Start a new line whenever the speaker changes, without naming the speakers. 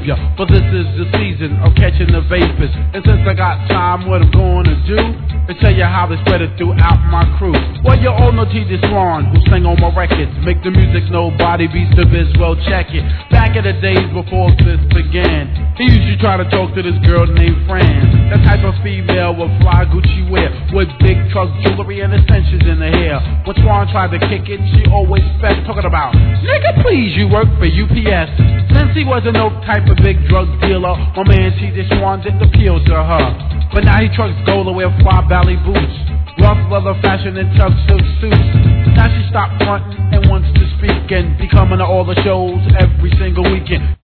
behavior, but this is the season of catching the vapors. And since I got time, what I'm going to do is tell you how they spread it throughout my crew. Well, you all know T.J. Swan, who sang on my records. Make the music nobody beats the biz, well check it. Back in the days before this began, he used to try to talk to this girl named Fran. That type of female with fly Gucci wear, with big truck jewelry and extensions in her hair. When Swan tried to kick it, she always fed, talking about, nigga please, you work for UPS. Since he wasn't no type of big drug dealer, my man T.J. Swan didn't appeal to her. But now he trucks gold and wear fly valley boots, rough leather fashion and tough silk suits. Now she stopped fronting and wants to speak and be coming to all the shows every single weekend.